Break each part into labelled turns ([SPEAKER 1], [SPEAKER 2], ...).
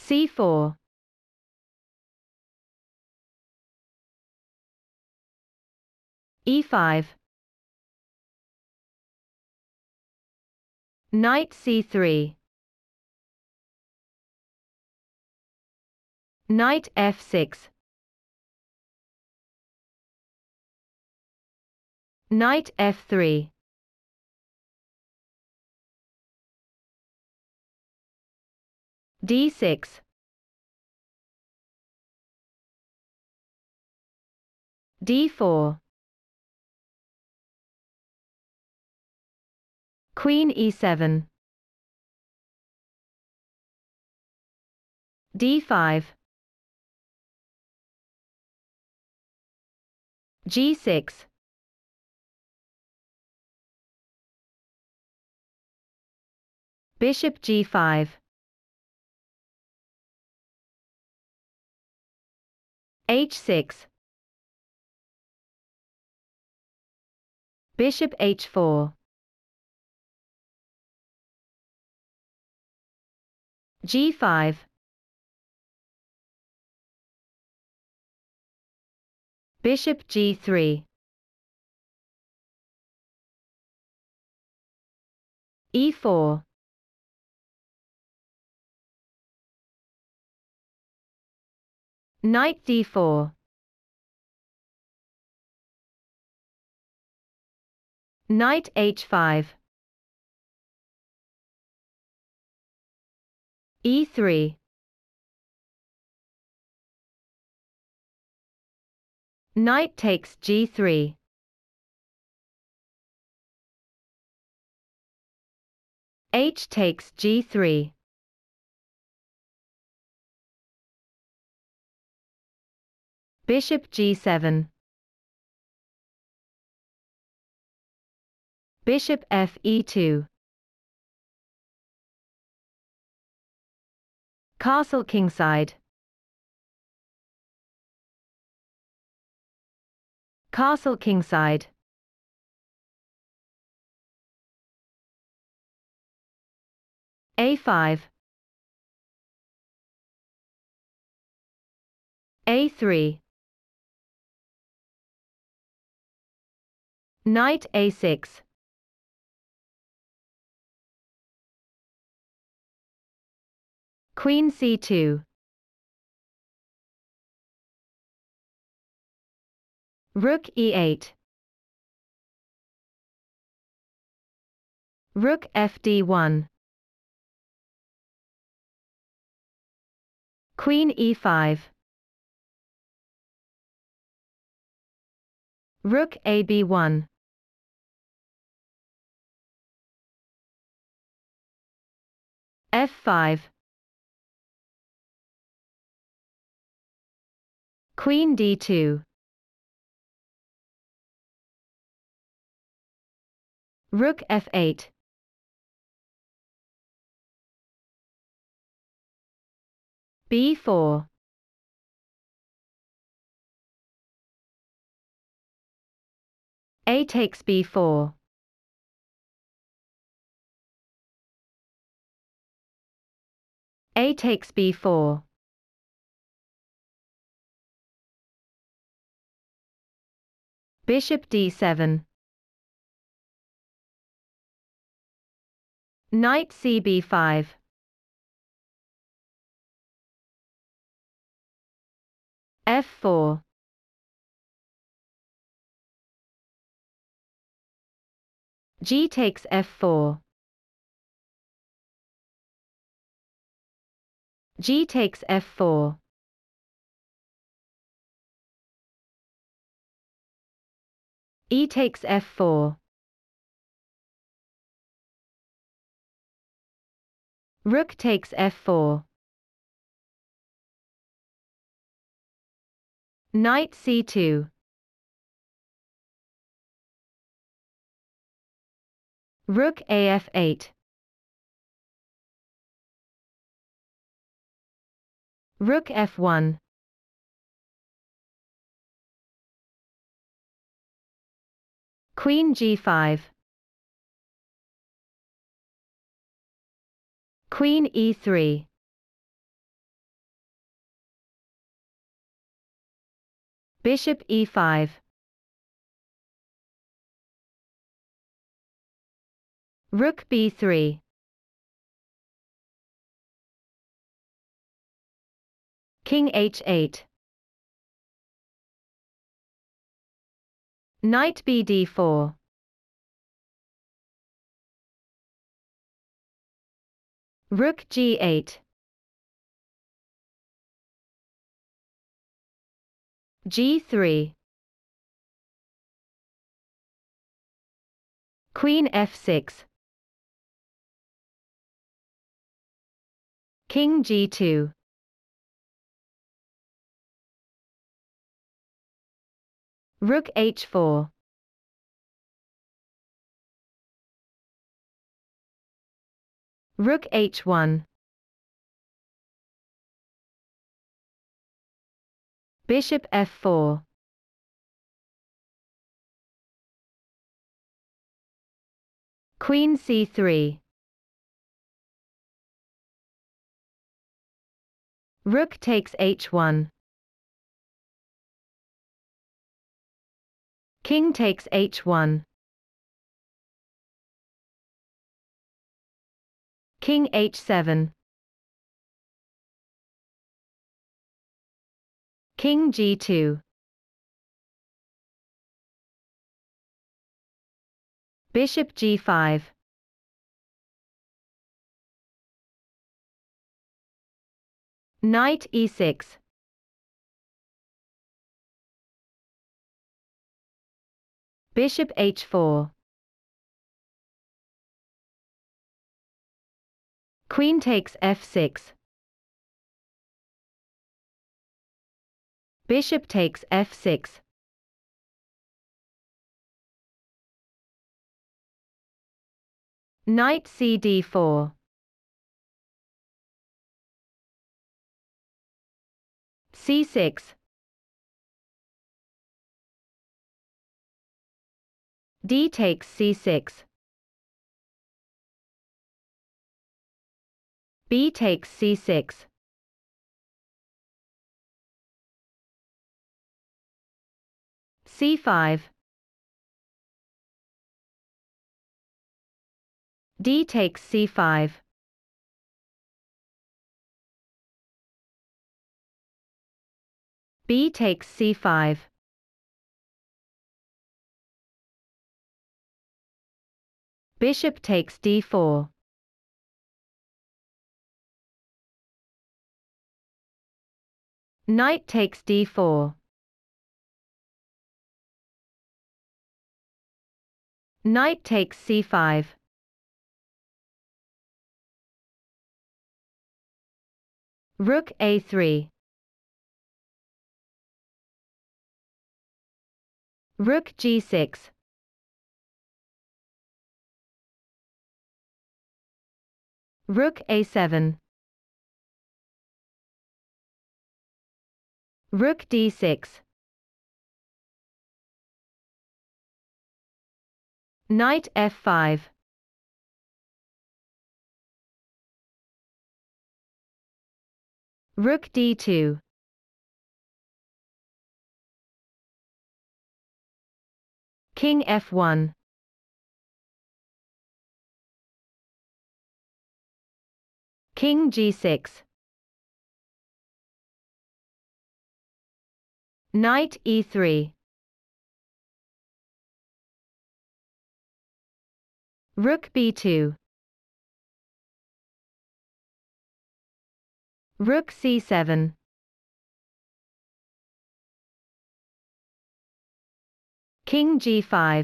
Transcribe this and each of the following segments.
[SPEAKER 1] c4, e5, knight c3, knight f6, knight f3, d6, d4, queen e7, d5, g6, bishop g5, h6, bishop h4, g5, bishop g3, e4, knight d4, knight h5, e3, knight takes g3, h takes g3, bishop g7, bishop fe2, castle kingside, castle kingside, a5, a3, knight a6, queen c2, rook e8, rook fd1, queen e5, rook ab1, f5, queen d2, rook f8, b4, a takes b4, a takes b4, bishop d7, knight cb5, f4, g takes f4, g takes f4, e takes f4, rook takes f4, knight c2, rook af8, rook f1, queen g5, queen e3, Bishop e5. Rook b3. King h8. Knight bd4. Rook g8. g3. Queen f6. King g2. Rook h4. Rook h1. Bishop f4. Queen c3. Rook takes h1. King takes h1. King h7. King g2. Bishop g5. Knight e6. Bishop h4. Queen takes f6. Bishop takes f6. Knight cd4. c6. D takes c6. B takes c6. c5. D takes c5. B takes c5. Bishop takes d4. Knight takes d4. Knight takes c5. Rook a3. Rook g6. Rook a7. Rook d6. Knight f5. Rook d2. King f1. King g6. Knight e3. Rook b2. Rook c7. King g5.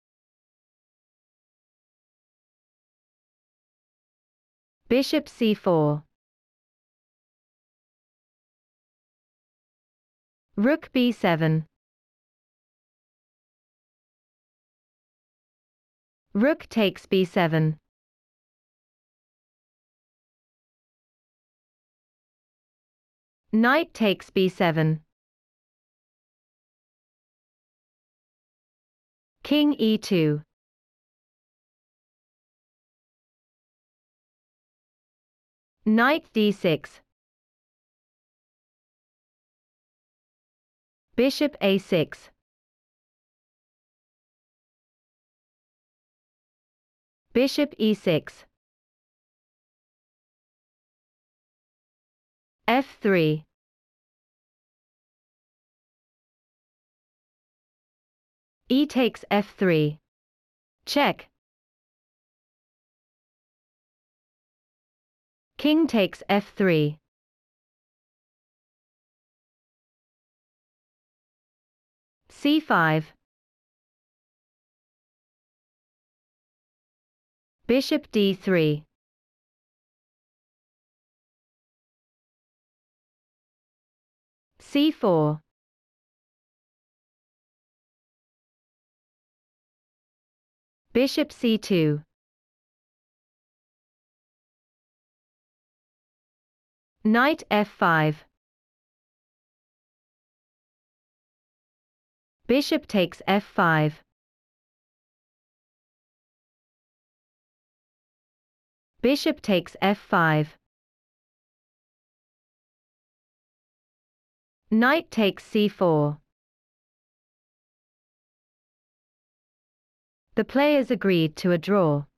[SPEAKER 1] Bishop c4. Rook b7. Rook takes b7. Knight takes b7. King e2. Knight d6. Bishop a6. Bishop e6. f3. E takes f3. Check. King takes f3. c5. Bishop d3. c4. Bishop c2. Knight f5. Bishop takes f5. Bishop takes f5. Knight takes c4. The players agreed to a draw.